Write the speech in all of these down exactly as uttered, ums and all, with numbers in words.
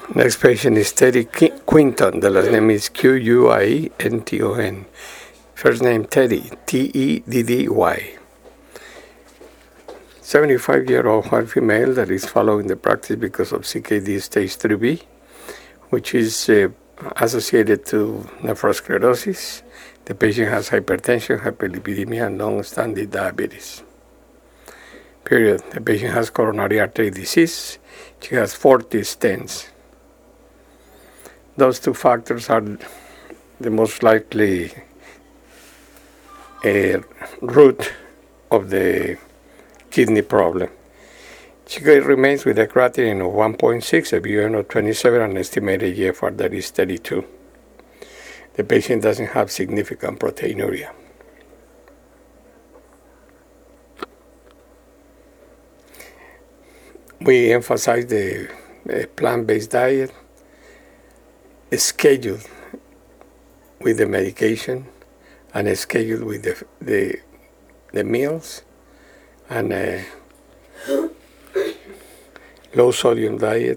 Next patient is Teddy Quinton. The last name is Q U I E N T O N. First name Teddy, T E D D Y. seventy-five-year-old white female that is following the practice because of C K D stage three B, which is uh, associated to nephrosclerosis. The patient has hypertension, hyperlipidemia, and long-standing diabetes. Period. The patient has coronary artery disease. She has forty stents. Those two factors are the most likely uh, root of the kidney problem. She remains with a creatinine of one point six, a B U N of twenty-seven, and estimated G F R that is thirty-two. The patient doesn't have significant proteinuria. We emphasize the uh, plant-based diet, scheduled with the medication, and scheduled with the the, the meals, and a low sodium diet,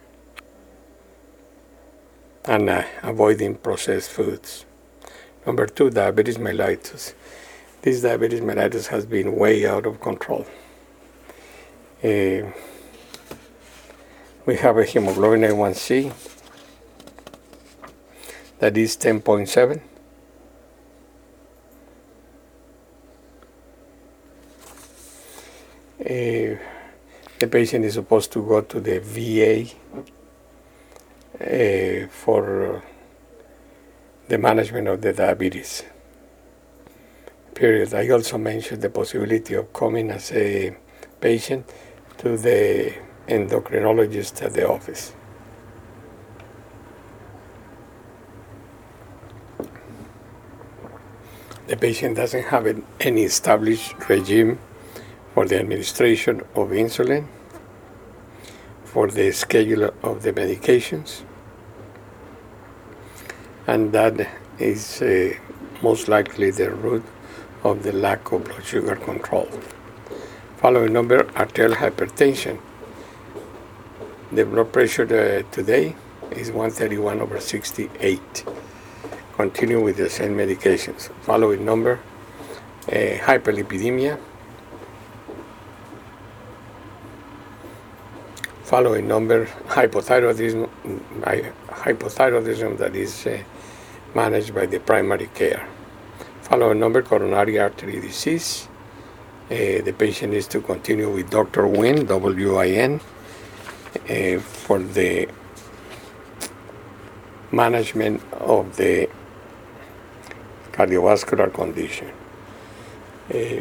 and uh, avoiding processed foods. Number two, diabetes mellitus. This diabetes mellitus has been way out of control. Uh, we have a hemoglobin A one C that is ten point seven. Uh, the patient is supposed to go to the V A uh, for uh, the management of the diabetes. Period. I also mentioned the possibility of coming as a patient to the endocrinologist at the office. The patient doesn't have any established regime for the administration of insulin, for the schedule of the medications, and that is uh, most likely the root of the lack of blood sugar control. Following number, arterial hypertension. The blood pressure uh, today is one thirty-one over sixty-eight. Continue with the same medications. Following number, uh, hyperlipidemia. Following number, hypothyroidism, hypothyroidism that is uh, managed by the primary care. Following number, coronary artery disease. Uh, the patient is to continue with Doctor Win, W I N, uh, for the management of the cardiovascular condition. Uh,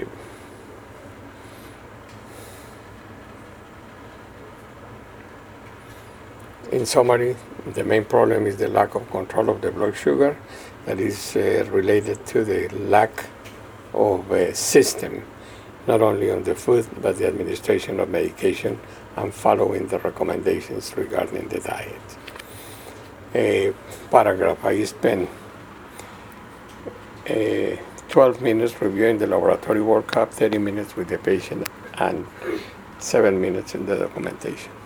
In summary, the main problem is the lack of control of the blood sugar that is uh, related to the lack of a system, not only on the food, but the administration of medication and following the recommendations regarding the diet. A paragraph, I spent uh, twelve minutes reviewing the laboratory workup, thirty minutes with the patient, and seven minutes in the documentation.